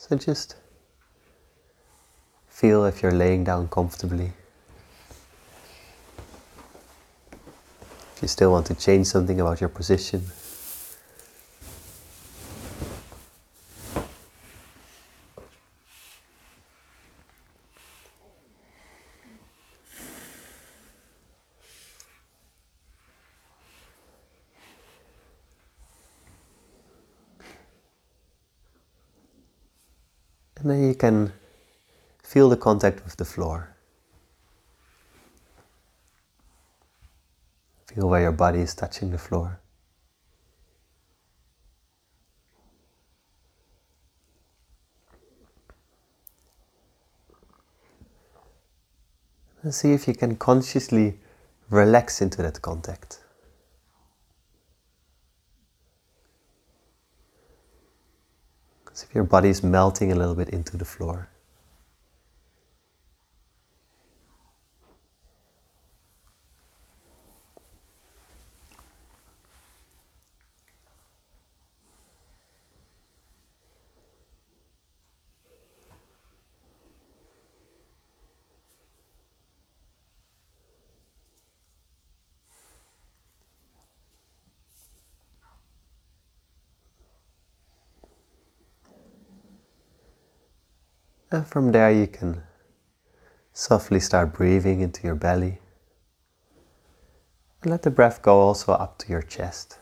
So just feel if you're laying down comfortably. If you still want to change something about your position. And then you can feel the contact with the floor. Feel where your body is touching the floor. And see if you can consciously relax into that contact. As if your body is melting a little bit into the floor. And from there you can softly start breathing into your belly. And let the breath go also up to your chest.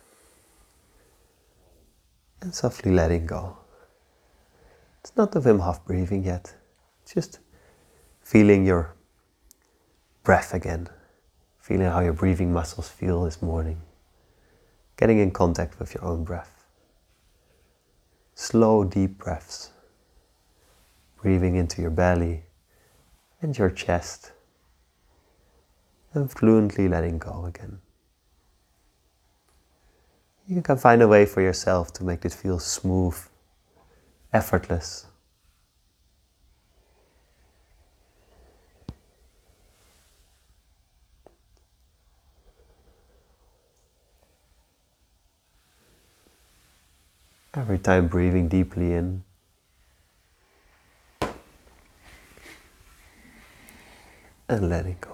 And softly letting go. It's not the Wim Hof breathing yet. Just feeling your breath again. Feeling how your breathing muscles feel this morning. Getting in contact with your own breath. Slow, deep breaths. Breathing into your belly and your chest. And fluently letting go again. You can find a way for yourself to make it feel smooth, effortless. Every time breathing deeply in. And letting go.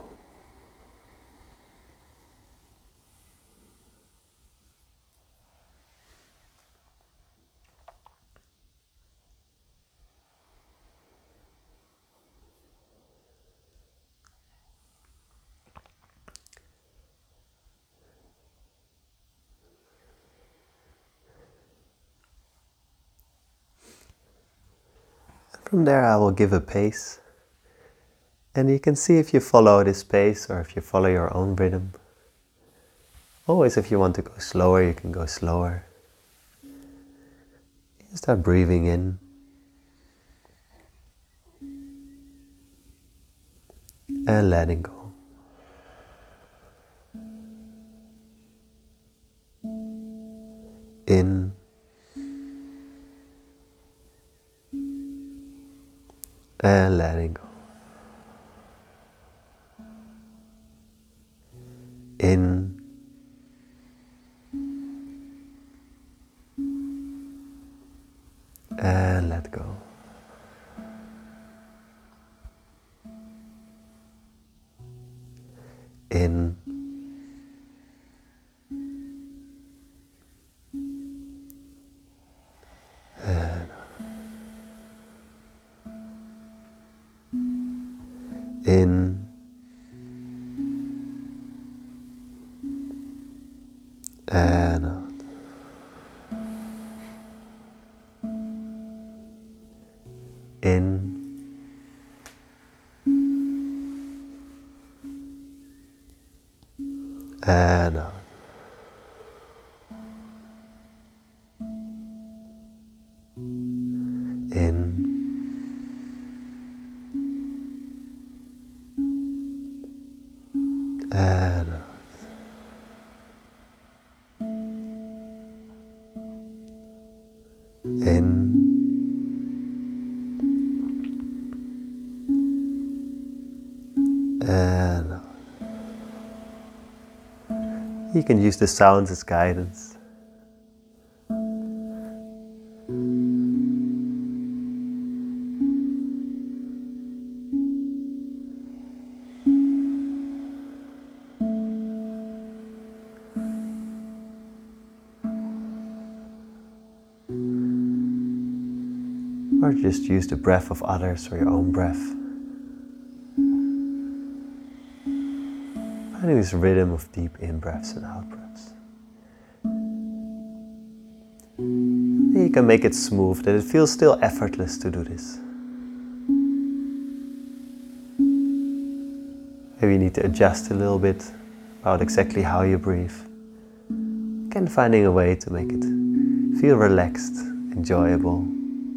From there I will give a pace. And you can see if you follow this pace or if you follow your own rhythm. Always if you want to go slower, you can go slower. You start breathing in. And letting go. In. And letting go. In. And let go. In. And in. And out. In. And out. In. And out. In. And out. You can use the sounds as guidance. or just use the breath of others or your own breath. Finding this rhythm of deep in-breaths and out-breaths. And you can make it smooth, that it feels still effortless to do this. Maybe you need to adjust a little bit about exactly how you breathe. Again, finding a way to make it feel relaxed, enjoyable.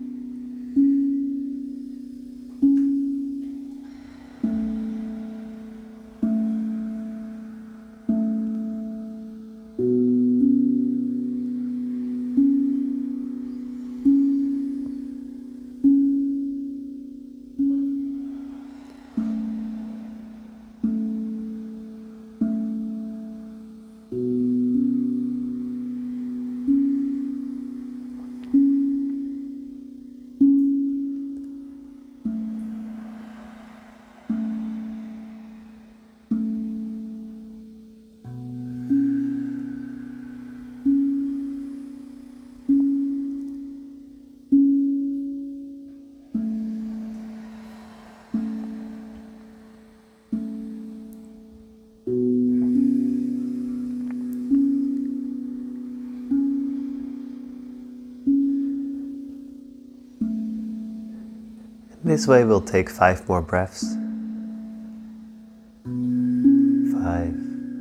This way we'll take 5 more breaths. 5.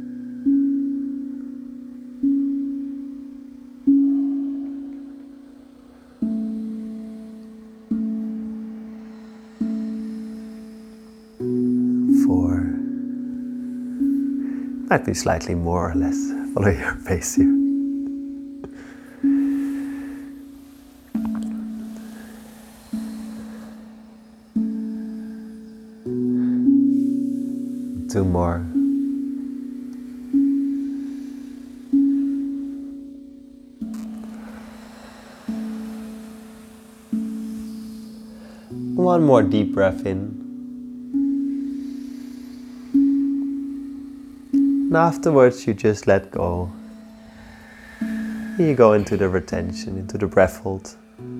4. Might be slightly more or less. Follow your pace here. 2 more. 1 more deep breath in. And afterwards you just let go. You go into the retention, into the breath hold.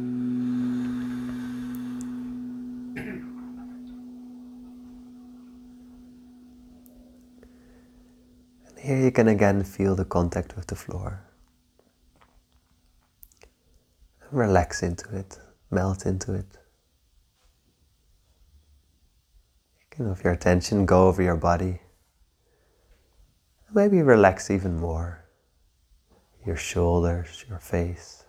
And here you can again feel the contact with the floor. And relax into it, melt into it. You can, with your attention, go over your body. Maybe relax even more. Your shoulders, your face.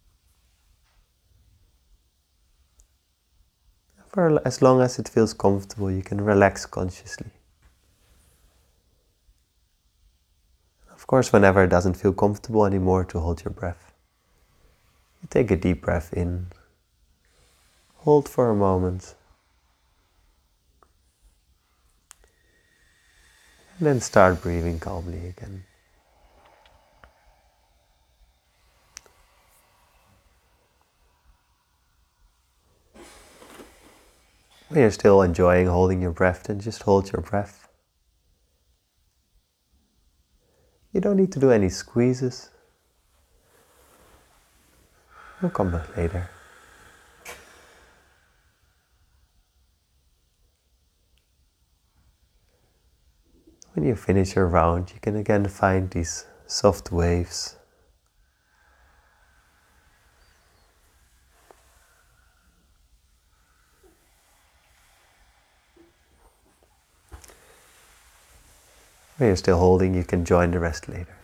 For as long as it feels comfortable, you can relax consciously. Of course, whenever it doesn't feel comfortable anymore to hold your breath, you take a deep breath in, hold for a moment, and then start breathing calmly again. When you're still enjoying holding your breath, then just hold your breath. You don't need to do any squeezes. We'll come back later. When you finish your round, you can again find these soft waves. When you're still holding, you can join the rest later.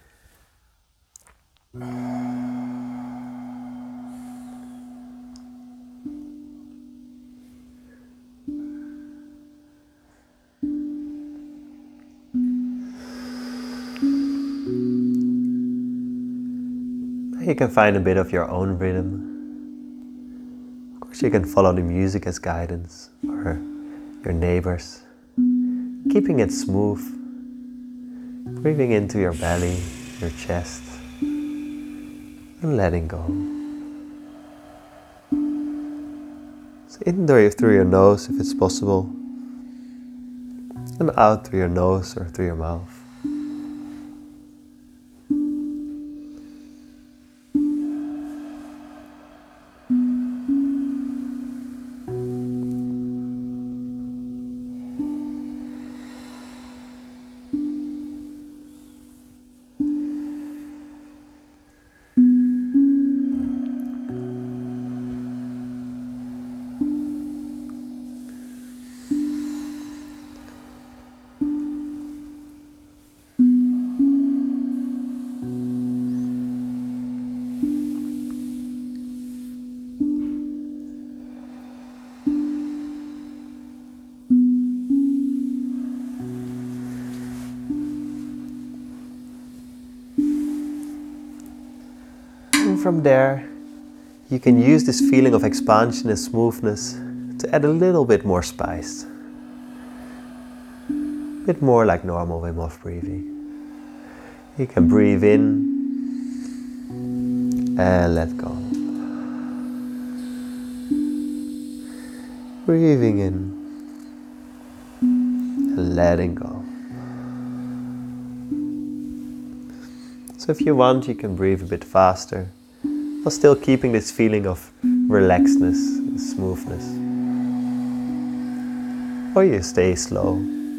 You can find a bit of your own rhythm. Of course, you can follow the music as guidance, or your neighbors. Keeping it smooth, breathing into your belly, your chest, and letting go. So in through your nose if it's possible, and out through your nose or through your mouth. from there, you can use this feeling of expansion and smoothness to add a little bit more spice. A bit more like normal Wim Hof breathing. You can breathe in and let go. Breathing in and letting go. So if you want, you can breathe a bit faster, while still keeping this feeling of relaxedness and smoothness. Or you stay slow.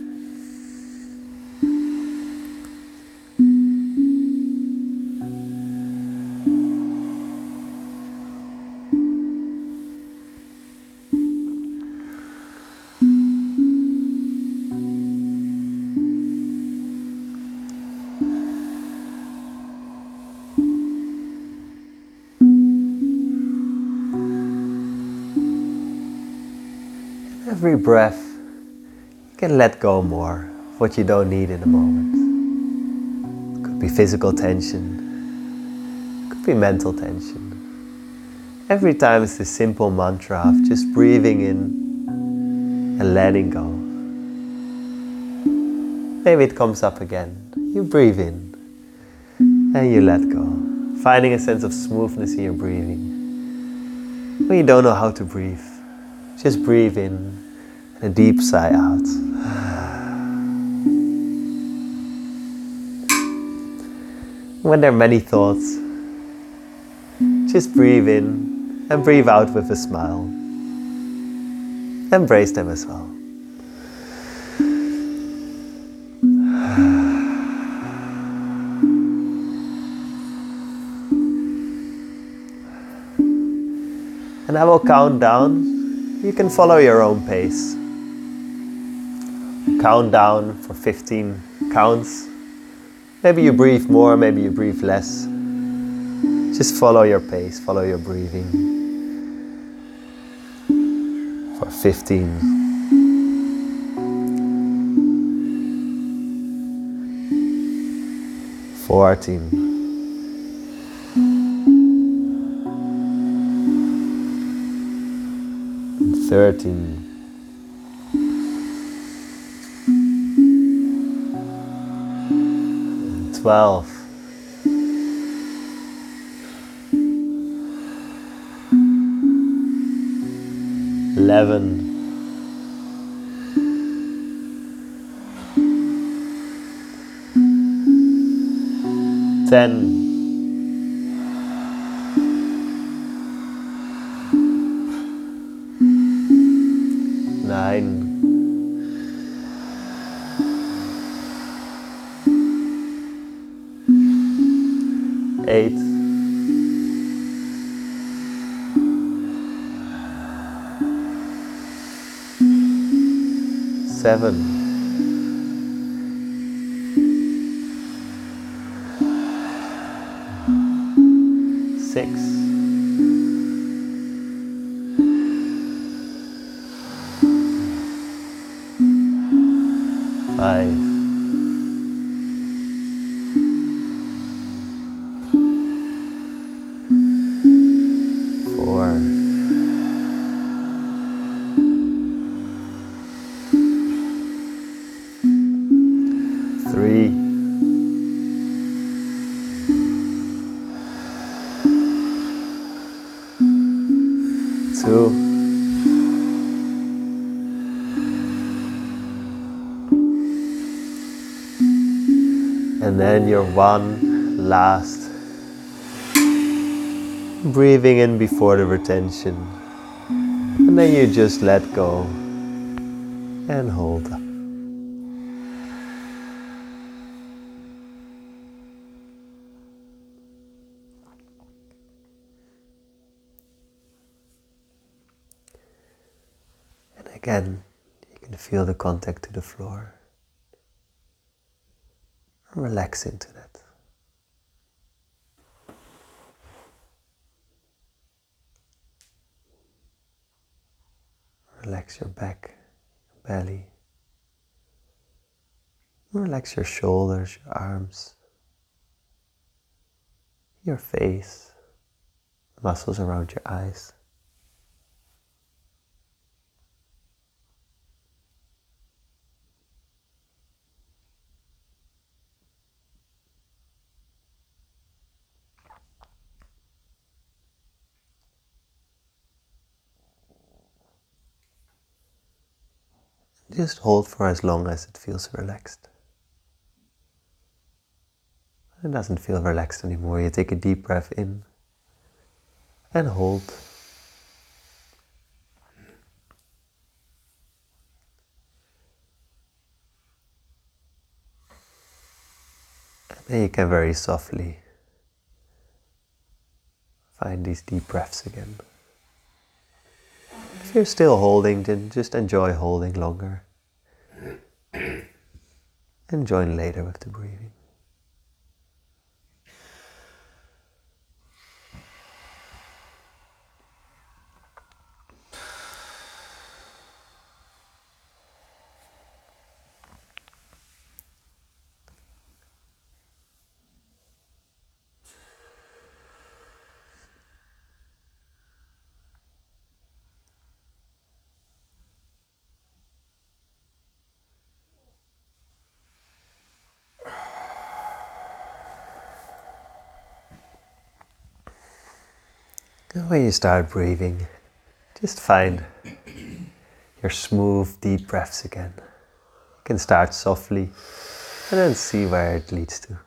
Every breath, you can let go more of what you don't need in the moment. It could be physical tension, it could be mental tension. Every time it's this simple mantra of just breathing in and letting go. Maybe it comes up again. You breathe in and you let go. Finding a sense of smoothness in your breathing. When you don't know how to breathe, just breathe in and a deep sigh out. When there are many thoughts, just breathe in and breathe out with a smile. Embrace them as well. And I will count down. You can follow your own pace. Count down for 15 counts. Maybe you breathe more, maybe you breathe less. Just follow your pace, follow your breathing. For 15. 14. 13. 12. 11. 10. 9. 8. 7. 6. 5. 4. 3. 2. And then your one last breathing in before the retention. And then you just let go and hold up. And again, you can feel the contact to the floor. Relax into that. Relax your back, your belly. Relax your shoulders, your arms, your face, muscles around your eyes. Just hold for as long as it feels relaxed. When it doesn't feel relaxed anymore, you take a deep breath in and hold. And then you can very softly find these deep breaths again. If you're still holding, then just enjoy holding longer. And join later with the breathing. And when you start breathing, just find your smooth, deep breaths again. You can start softly and then see where it leads to.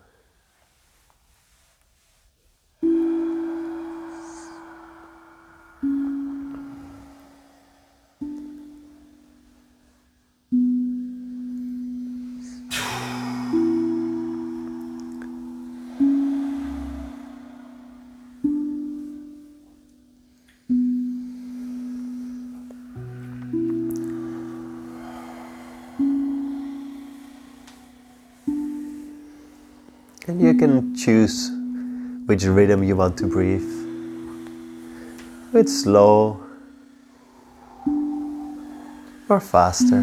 And you can choose which rhythm you want to breathe. If it's slow or faster.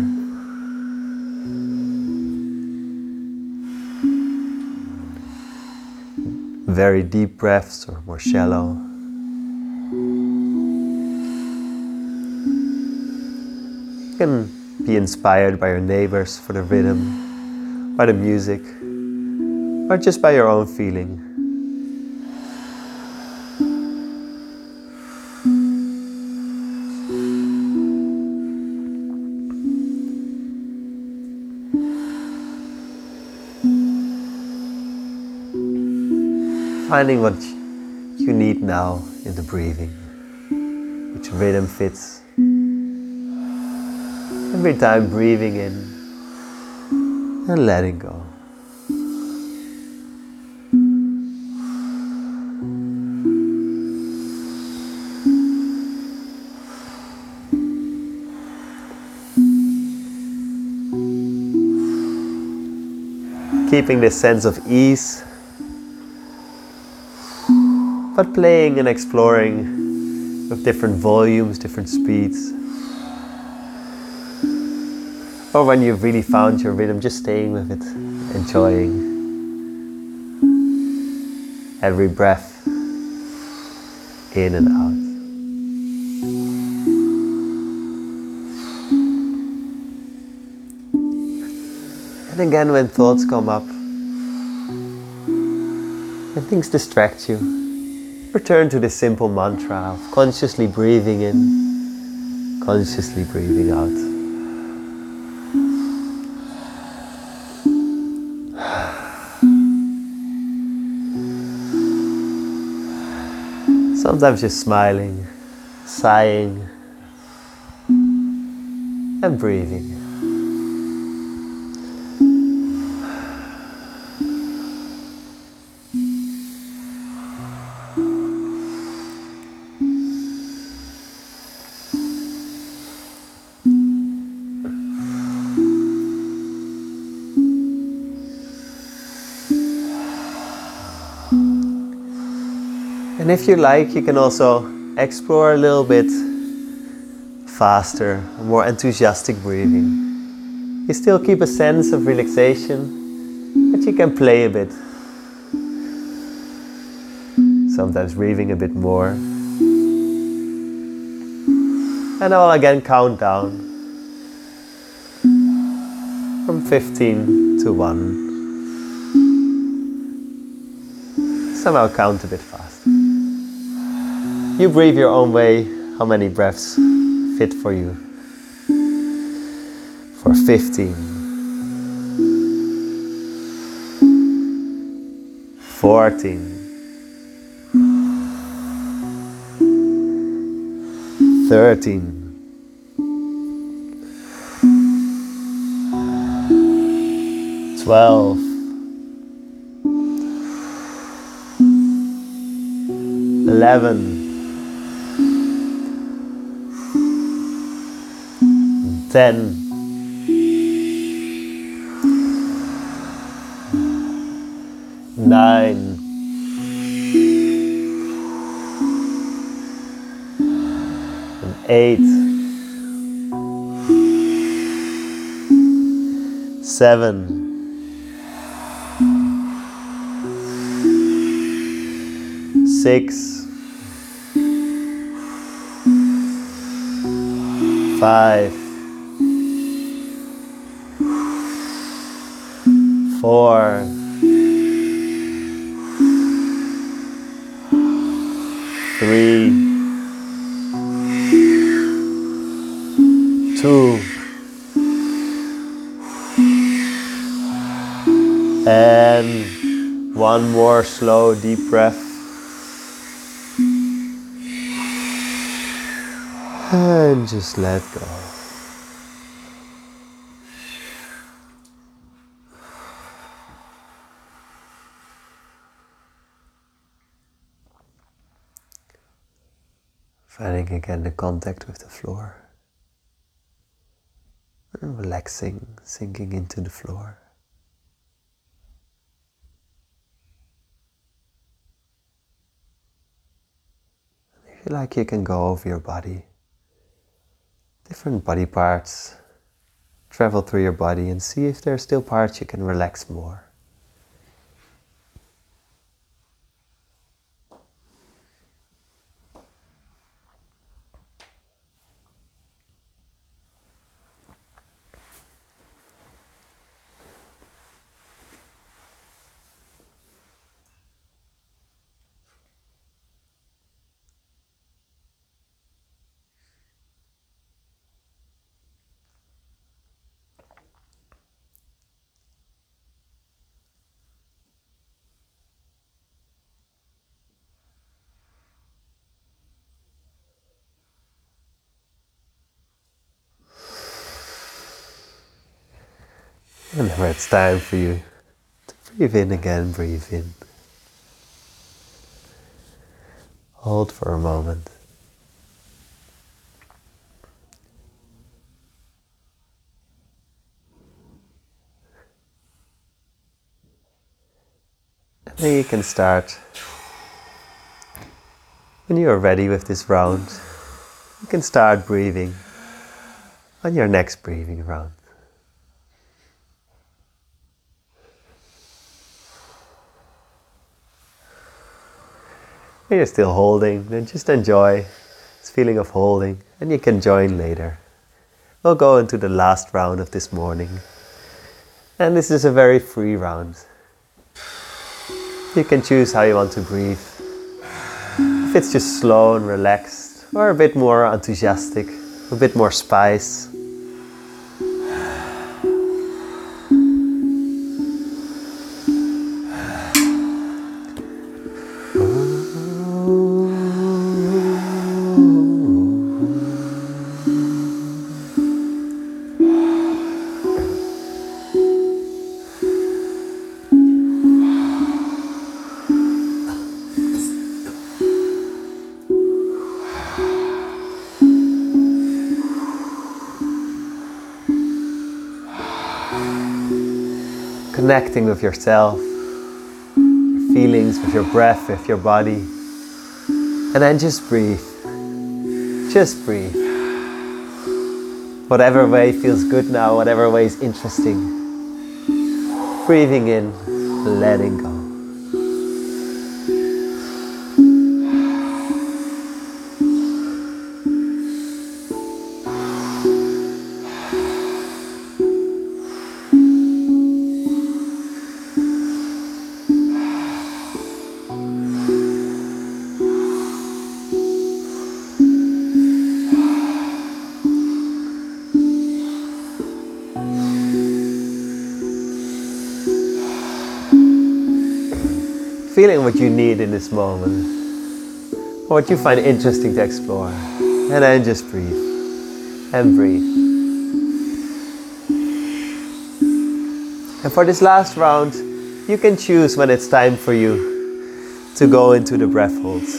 Very deep breaths or more shallow. You can be inspired by your neighbors for the rhythm, by the music, or just by your own feeling. Finding what you need now in the breathing, which rhythm fits. Every time breathing in and letting go. Keeping this sense of ease, but playing and exploring with different volumes, different speeds. Or when you've really found your rhythm, just staying with it, enjoying every breath in and out. And again, when thoughts come up, when things distract you, return to this simple mantra of consciously breathing in, consciously breathing out. Sometimes just smiling, sighing, and breathing. And if you like, you can also explore a little bit faster, more enthusiastic breathing. You still keep a sense of relaxation, but you can play a bit. Sometimes breathing a bit more, And I will again count down from 15 to 1. Somehow count a bit fast. You breathe your own way, how many breaths fit for you. For 15, 14, 13, 12, 11, 10, 9, 8, 7, 6, 5, 4, 3, 2, and one more slow deep breath. And just let go. Finding again the contact with the floor. And relaxing, sinking into the floor. And if you like, you can go over your body. Different body parts. Travel through your body and see if there are still parts you can relax more. Whenever it's time for you to breathe in again, breathe in. Hold for a moment. And then you can start. When you are ready with this round, you can start breathing on your next breathing round. When you're still holding, then just enjoy this feeling of holding, and you can join later. We'll go into the last round of this morning. And this is a very free round. You can choose how you want to breathe. If it's just slow and relaxed, or a bit more enthusiastic, a bit more spice. Connecting with yourself, your feelings, with your breath, with your body. And then just breathe. Just breathe. Whatever way feels good now, whatever way is interesting. Breathing in, letting go. feeling what you need in this moment, or what you find interesting to explore. And then just breathe and breathe. And for this last round, you can choose when it's time for you to go into the breath holds.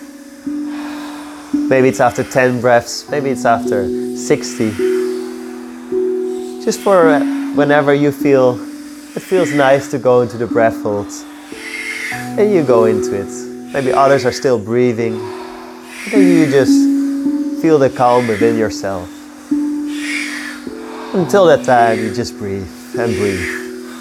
Maybe it's after 10 breaths, maybe it's after 60. Just for whenever you feel it feels nice to go into the breath holds, and you go into it. Maybe others are still breathing, and then you just feel the calm within yourself. Until that time, you just breathe and breathe.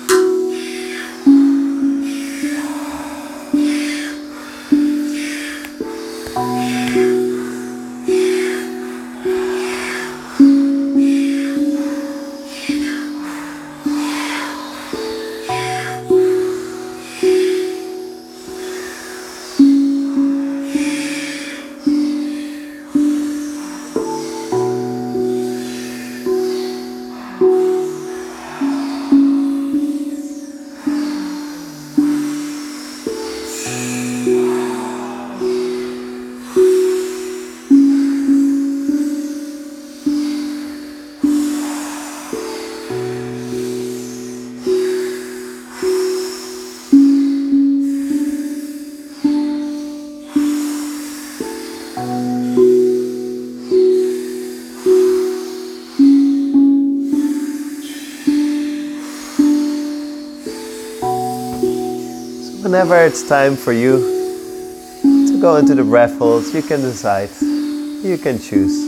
Whenever it's time for you to go into the breath holds, you can decide, you can choose.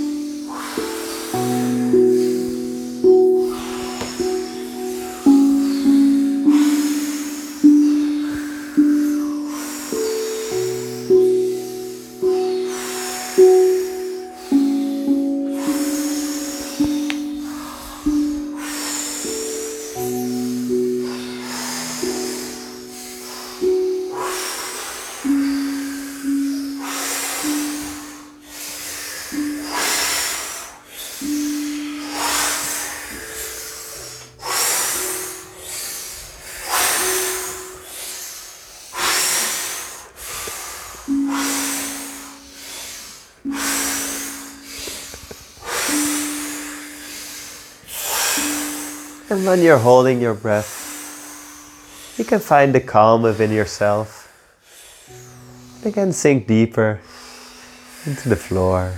And when you're holding your breath, you can find the calm within yourself. You can sink deeper into the floor,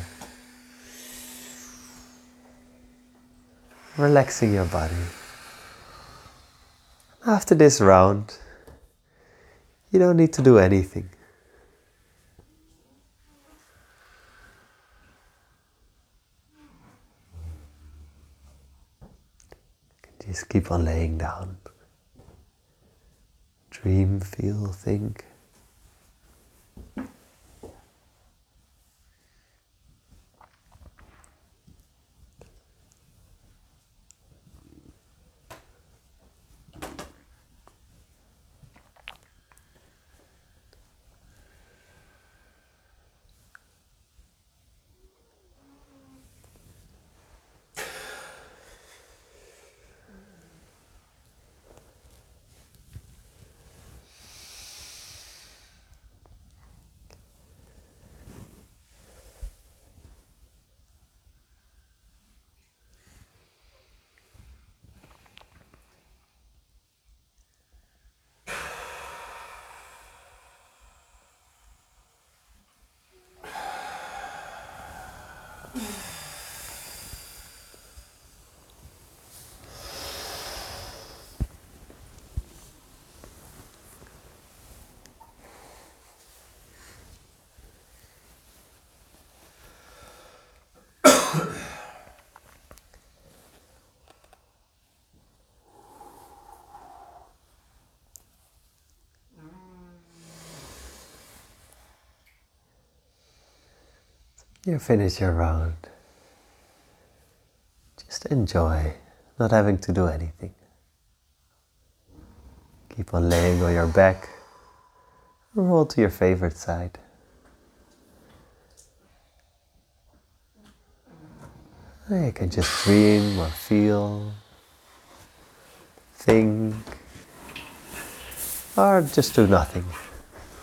relaxing your body. After this round, you don't need to do anything. Just keep on laying down. Dream, feel, think. You finish your round. Just enjoy not having to do anything. Keep on laying on your back. Roll to your favorite side. You can just dream or feel, think, or just do nothing.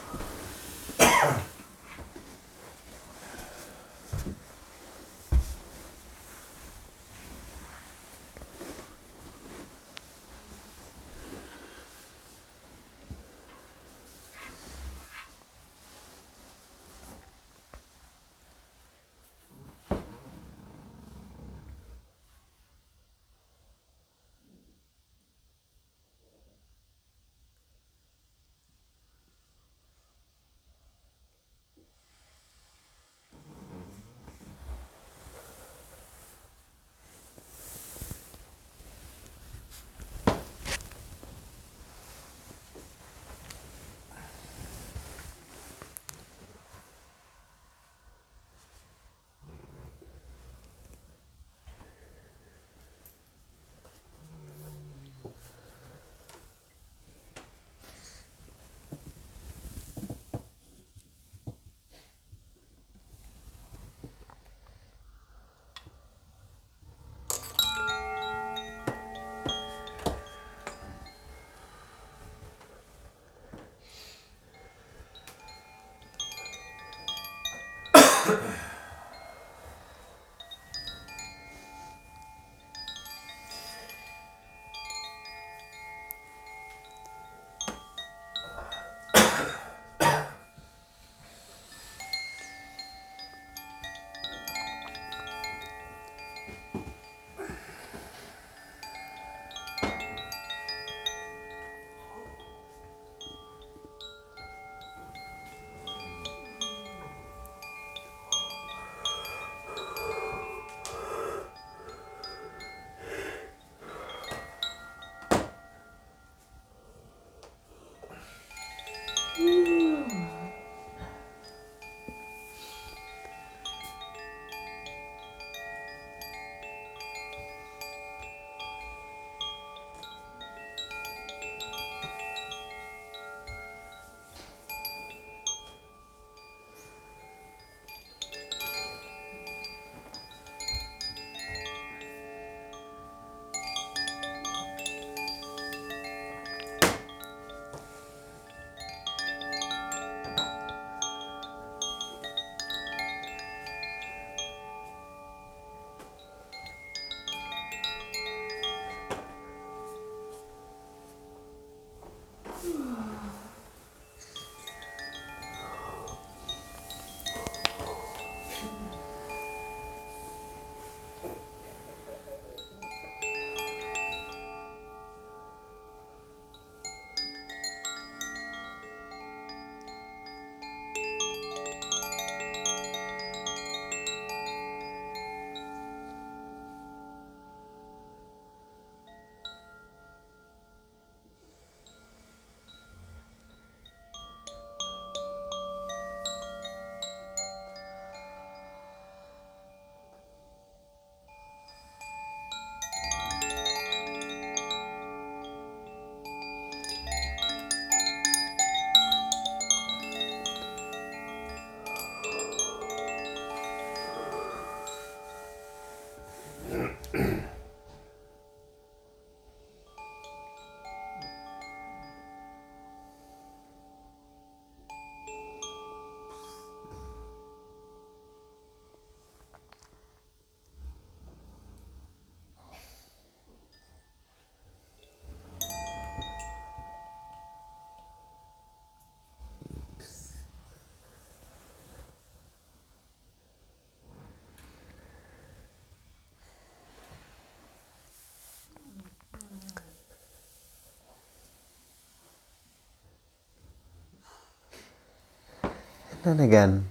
And then again,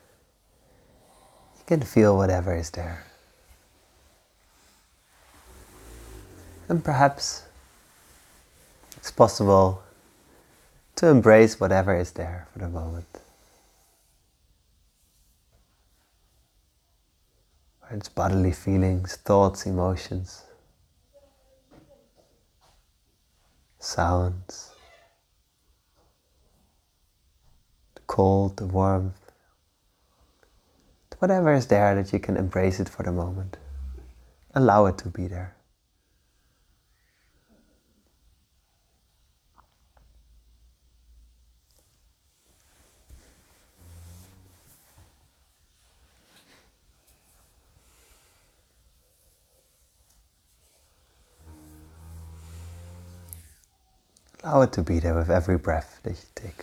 you can feel whatever is there. And perhaps it's possible to embrace whatever is there for the moment. Whether it's bodily feelings, thoughts, emotions, sounds, the cold, the warmth, whatever is there, that you can embrace it for the moment. Allow it to be there. Allow it to be there with every breath that you take.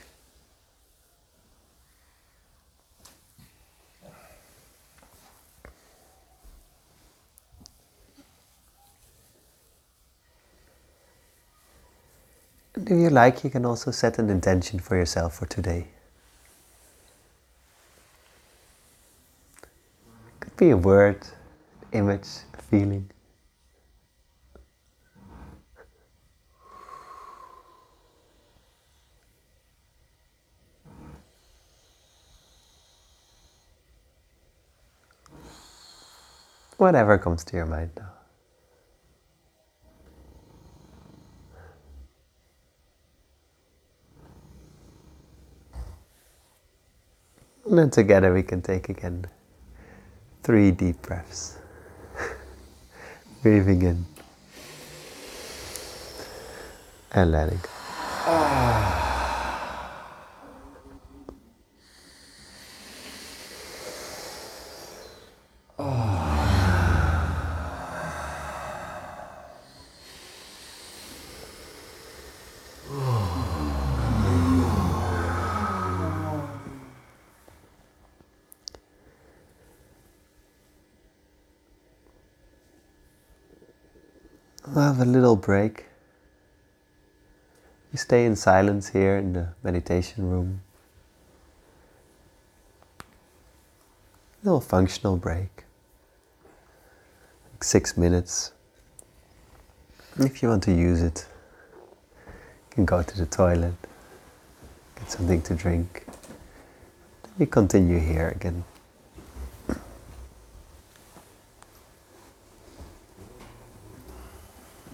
And if you like, you can also set an intention for yourself for today. It could be a word, image, a feeling. Whatever comes to your mind now. And then together we can take again 3 deep breaths. Breathing in and letting go. We'll have a little break. You stay in silence here in the meditation room. A little functional break. Like 6 minutes. If you want to use it, you can go to the toilet, get something to drink. Then we continue here again.